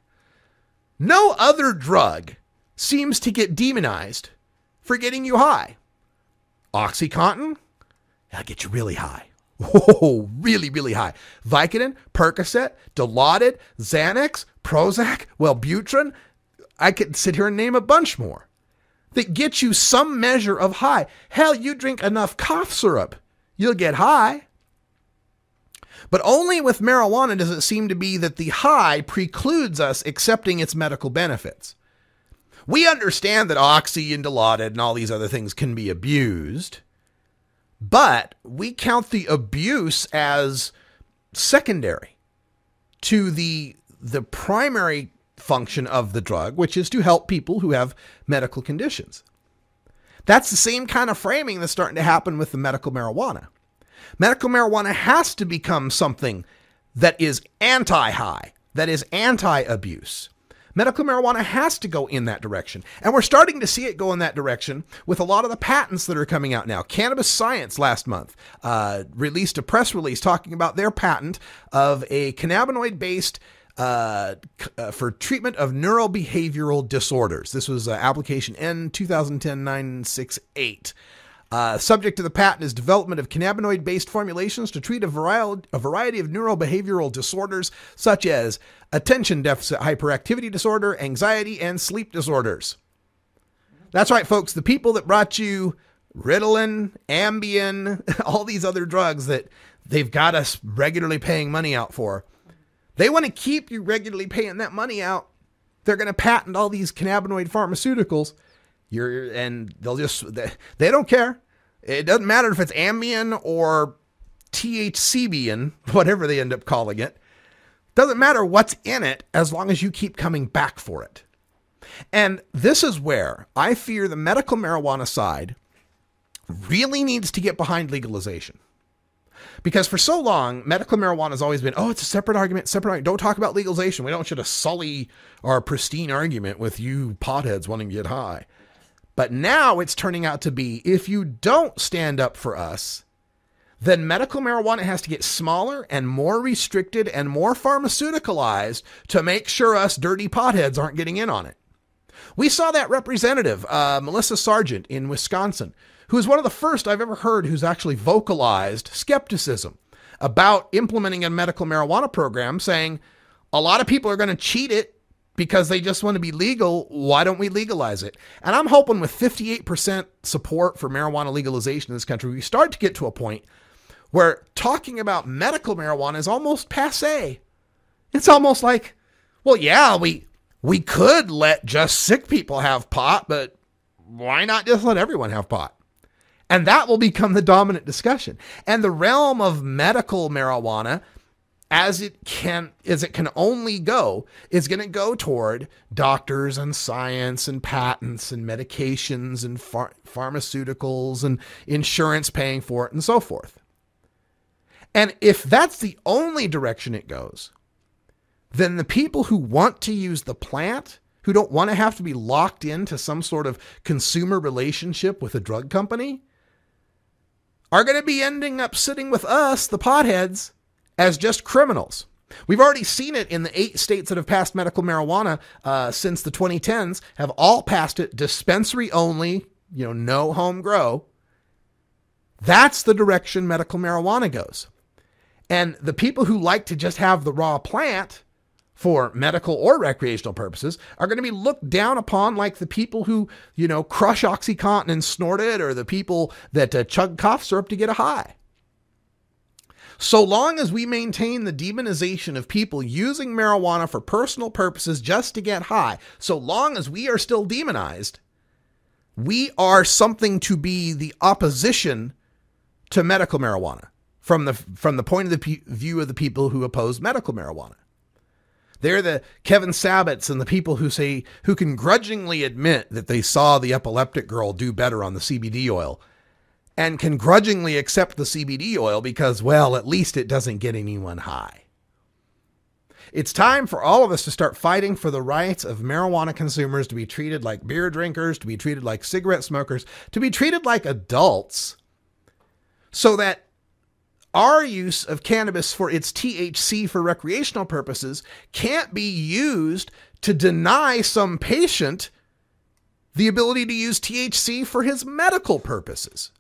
H: No other drug seems to get demonized for getting you high. OxyContin, that'll get you really high. Whoa, really, really high. Vicodin, Percocet, Dilaudid, Xanax, Prozac, Wellbutrin. I could sit here and name a bunch more that get you some measure of high. Hell, you drink enough cough syrup, you'll get high. But only with marijuana does it seem to be that the high precludes us accepting its medical benefits. We understand that Oxy and Dilaudid and all these other things can be abused, but we count the abuse as secondary to the, the primary function of the drug, which is to help people who have medical conditions. That's the same kind of framing that's starting to happen with the medical marijuana. Medical marijuana has to become something that is anti-high, that is anti-abuse. Medical marijuana has to go in that direction. And we're starting to see it go in that direction with a lot of the patents that are coming out now. Cannabis Science last month uh, released a press release talking about their patent of a cannabinoid-based uh, uh, for treatment of neurobehavioral disorders. This was uh, application N twenty ten nine sixty-eight. Uh, subject to the patent is development of cannabinoid-based formulations to treat a variety, a variety of neurobehavioral disorders such as attention deficit hyperactivity disorder, anxiety, and sleep disorders. That's right, folks. The people that brought you Ritalin, Ambien, all these other drugs that they've got us regularly paying money out for, They want to keep you regularly paying that money out. They're going to patent all these cannabinoid pharmaceuticals. You're, and they'll just, they, they don't care. It doesn't matter if it's Ambien or T H C bian, whatever they end up calling it. Doesn't matter what's in it as long as you keep coming back for it. And this is where I fear the medical marijuana side really needs to get behind legalization. Because for so long, medical marijuana has always been, oh, it's a separate argument, separate argument. Don't talk about legalization. We don't want you to sully our pristine argument with you potheads wanting to get high. But now it's turning out to be, if you don't stand up for us, then medical marijuana has to get smaller and more restricted and more pharmaceuticalized to make sure us dirty potheads aren't getting in on it. We saw that representative, uh, Melissa Sargent in Wisconsin, who is one of the first I've ever heard who's actually vocalized skepticism about implementing a medical marijuana program, saying a lot of people are going to cheat it because they just want to be legal. Why don't we legalize it? And I'm hoping with fifty-eight percent support for marijuana legalization in this country, we start to get to a point where talking about medical marijuana is almost passé. It's almost like, well, yeah, we we could let just sick people have pot, but why not just let everyone have pot? And that will become the dominant discussion. And the realm of medical marijuana, as it can, as it can only go, is going to go toward doctors and science and patents and medications and phar- pharmaceuticals and insurance paying for it and so forth. And if that's the only direction it goes, then the people who want to use the plant, who don't want to have to be locked into some sort of consumer relationship with a drug company, are going to be ending up sitting with us, the potheads, as just criminals. We've already seen it in the eight states that have passed medical marijuana uh, since the twenty tens, have all passed it dispensary only, you know, no home grow. That's the direction medical marijuana goes. And the people who like to just have the raw plant for medical or recreational purposes are going to be looked down upon like the people who, you know, crush OxyContin and snort it, or the people that uh, chug cough syrup to get a high. So long as we maintain the demonization of people using marijuana for personal purposes just to get high, so long as we are still demonized, we are something to be the opposition to medical marijuana from the from the point of the p- view of the people who oppose medical marijuana. They're the Kevin Sabbats and the people who say, who can grudgingly admit that they saw the epileptic girl do better on the C B D oil, and can grudgingly accept the C B D oil because, well, at least it doesn't get anyone high. It's time for all of us to start fighting for the rights of marijuana consumers to be treated like beer drinkers, to be treated like cigarette smokers, to be treated like adults, so that our use of cannabis for its T H C for recreational purposes can't be used to deny some patient the ability to use T H C for his medical purposes.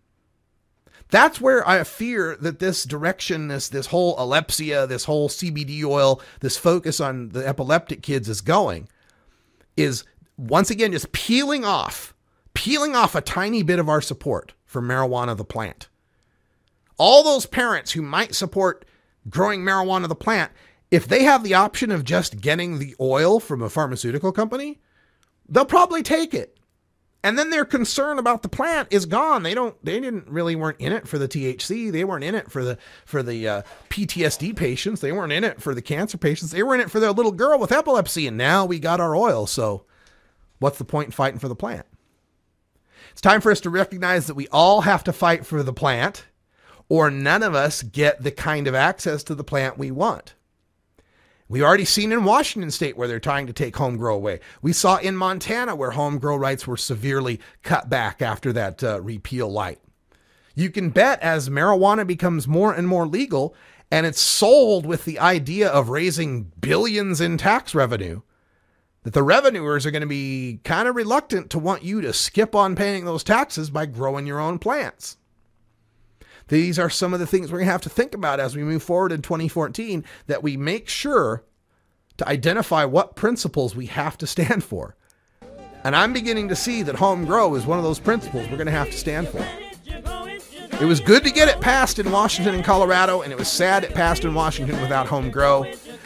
H: That's where I fear that this direction, this, this whole Alephsia, this whole C B D oil, this focus on the epileptic kids is going, is once again just peeling off, peeling off a tiny bit of our support for marijuana the plant. All those parents who might support growing marijuana the plant, if they have the option of just getting the oil from a pharmaceutical company, they'll probably take it. And then their concern about the plant is gone. They don't, they didn't really weren't in it for the T H C. They weren't in it for the, for the uh, P T S D patients. They weren't in it for the cancer patients. They were in it for their little girl with epilepsy. And now we got our oil. So what's the point in fighting for the plant? It's time for us to recognize that we all have to fight for the plant, or none of us get the kind of access to the plant we want. We've already seen in Washington state where they're trying to take home grow away. We saw in Montana where home grow rights were severely cut back after that uh, repeal light. You can bet as marijuana becomes more and more legal and it's sold with the idea of raising billions in tax revenue, that the revenuers are going to be kind of reluctant to want you to skip on paying those taxes by growing your own plants. These are some of the things we're going to have to think about as we move forward in twenty fourteen, that we make sure to identify what principles we have to stand for. And I'm beginning to see that home grow is one of those principles we're going to have to stand for. It was good to get it passed in Washington and Colorado, and it was sad it passed in Washington without home grow.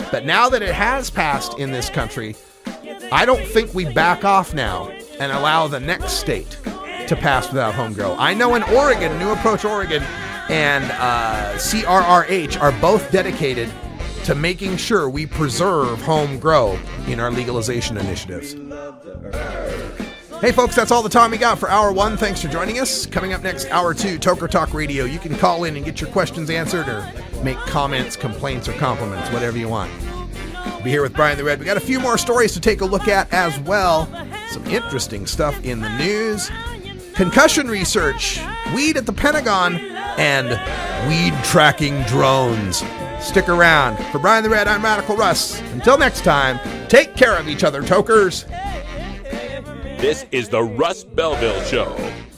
H: But now that it has passed in this country, I don't think we back off now and allow the next state to pass without home grow. I know in Oregon, New Approach Oregon and uh, C R R H are both dedicated to making sure we preserve home grow in our legalization initiatives. Hey folks, that's all the time we got for hour one. Thanks for joining us. Coming up next, hour two, Toker Talk Radio. You can call in and get your questions answered or make comments, complaints, or compliments, whatever you want. Be here with Brian the Red. We got a few more stories to take a look at as well. Some interesting stuff in the news. Concussion research, weed at the Pentagon, and weed tracking drones. Stick around. For Brian the Red, I'm Radical Russ. Until next time, take care of each other, tokers.
B: This is the Russ Belville Show.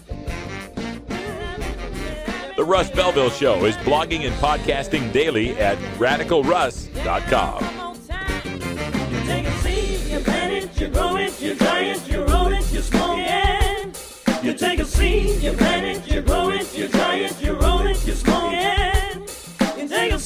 B: The Russ Belville Show is blogging and podcasting daily at radical russ dot com.
C: You take a seed, you plant it, you grow it, you dry it, you roll it, you smoke it. You take a seed, you plant it, you grow it, you dry it, you roll it, you smoke it. You take a